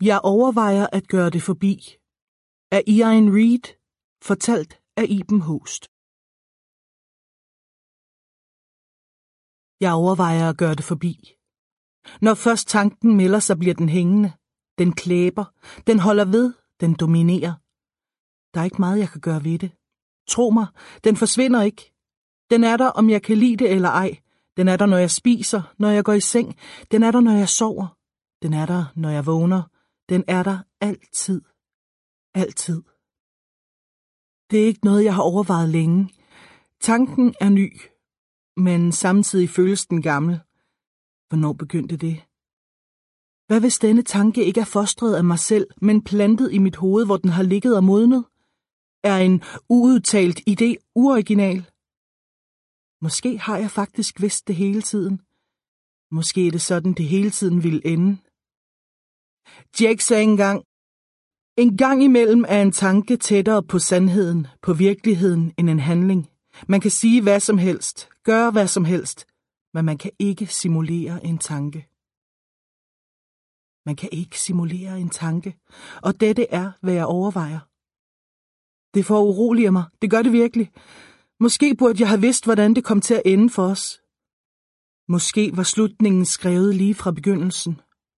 Jeg overvejer at gøre det forbi. Af Ian Reid, fortalt af Iben Haaest. Jeg overvejer at gøre det forbi. Når først tanken melder sig, bliver den hængende. Den klæber. Den holder ved. Den dominerer. Der er ikke meget, jeg kan gøre ved det. Tro mig, den forsvinder ikke. Den er der, om jeg kan lide det eller ej. Den er der, når jeg spiser, når jeg går i seng. Den er der, når jeg sover. Den er der, når jeg vågner. Den er der altid. Altid. Det er ikke noget, jeg har overvejet længe. Tanken er ny, men samtidig føles den gammel. Hvornår begyndte det? Hvad hvis denne tanke ikke er fostret af mig selv, men plantet i mit hoved, hvor den har ligget og modnet? Er en uudtalt idé uoriginal? Måske har jeg faktisk vidst det hele tiden. Måske er det sådan, det hele tiden ville ende. Jake sagde engang, en gang imellem er en tanke tættere på sandheden, på virkeligheden, end en handling. Man kan sige hvad som helst, gøre hvad som helst, men man kan ikke simulere en tanke. Man kan ikke simulere en tanke, og dette er, hvad jeg overvejer. Det foruroliger mig, det gør det virkelig. Måske burde jeg have vidst, hvordan det kom til at ende for os. Måske var slutningen skrevet lige fra begyndelsen.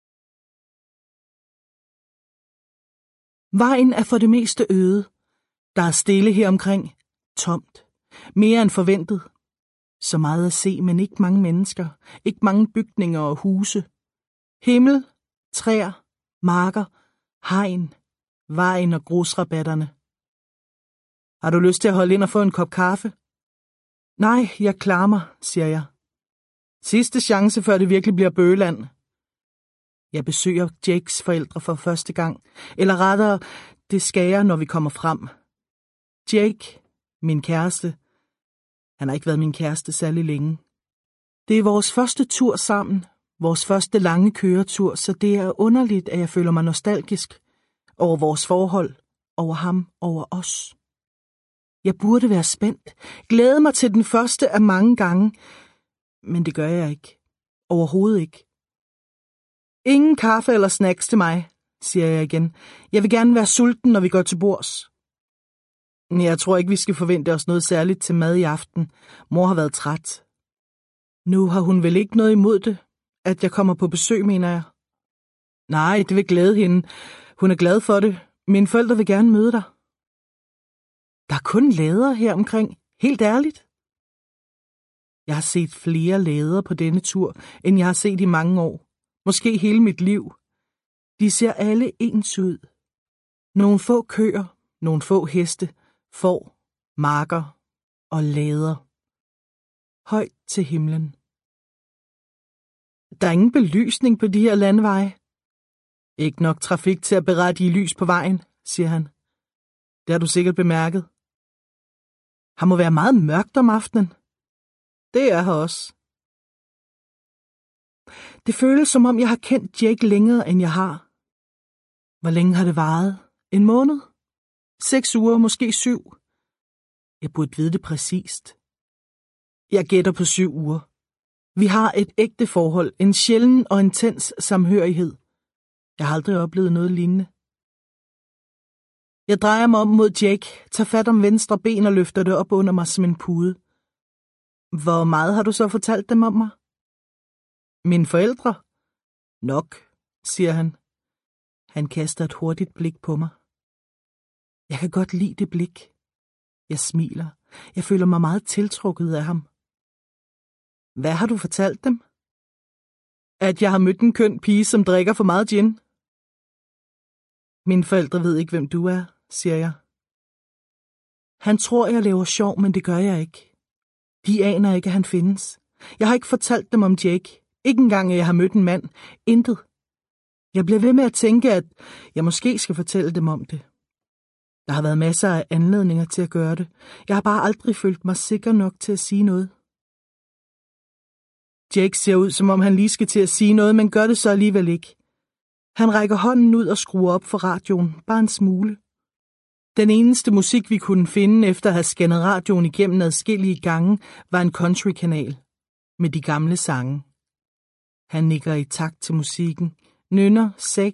Vejen er for det meste øde. Der er stille her omkring. Tomt. Mere end forventet. Så meget at se, men ikke mange mennesker. Ikke mange bygninger og huse. Himmel, træer, marker, hegn, vejen og grusrabatterne. Har du lyst til at holde ind og få en kop kaffe? Nej, jeg klarer mig, siger jeg. Sidste chance, før det virkelig bliver bøgeland. Jeg besøger Jakes forældre for første gang, eller rettere, det skal jeg, når vi kommer frem. Jake, min kæreste, han har ikke været min kæreste særlig længe. Det er vores første tur sammen, vores første lange køretur, så det er underligt, at jeg føler mig nostalgisk over vores forhold, over ham, over os. Jeg burde være spændt, glæde mig til den første af mange gange, men det gør jeg ikke. Overhovedet ikke. Ingen kaffe eller snacks til mig, siger jeg igen. Jeg vil gerne være sulten, når vi går til bords. Jeg tror ikke, vi skal forvente os noget særligt til mad i aften. Mor har været træt. Nu har hun vel ikke noget imod det, at jeg kommer på besøg, mener jeg. Nej, det vil glæde hende. Hun er glad for det. Mine forældre vil gerne møde dig. Der er kun lader her omkring. Helt ærligt. Jeg har set flere lader på denne tur, end jeg har set i mange år. Måske hele mit liv. De ser alle ens ud. Nogle få køer, nogle få heste, får, marker og lader. Højt til himlen. Der er ingen belysning på de her landeveje. Ikke nok trafik til at berettige lys på vejen, siger han. Det har du sikkert bemærket. Her må være meget mørkt om aftenen. Det er her også. Det føles som om jeg har kendt Jake længere end jeg har. Hvor længe har det varet? En måned? 6 uger, måske 7. Jeg burde vide det præcist. Jeg gætter på 7 uger. Vi har et ægte forhold, en sjælden og intens samhørighed. Jeg har aldrig oplevet noget lignende. Jeg drejer mig om mod Jake, tager fat om venstre ben og løfter det op under mig som en pude. Hvor meget har du så fortalt dem om mig? Mine forældre? Nok, siger han. Han kaster et hurtigt blik på mig. Jeg kan godt lide det blik. Jeg smiler. Jeg føler mig meget tiltrukket af ham. Hvad har du fortalt dem? At jeg har mødt en køn pige, som drikker for meget gin. Mine forældre ved ikke, hvem du er, siger jeg. Han tror, jeg laver sjov, men det gør jeg ikke. De aner ikke, at han findes. Jeg har ikke fortalt dem om Jake. Ikke engang, at jeg har mødt en mand. Intet. Jeg bliver ved med at tænke, at jeg måske skal fortælle dem om det. Der har været masser af anledninger til at gøre det. Jeg har bare aldrig følt mig sikker nok til at sige noget. Jake ser ud, som om han lige skal til at sige noget, men gør det så alligevel ikke. Han rækker hånden ud og skruer op for radioen, bare en smule. Den eneste musik, vi kunne finde efter at have scannet radioen igennem adskillige gange, var en countrykanal med de gamle sange. Han nikker i takt til musikken, nynner 6,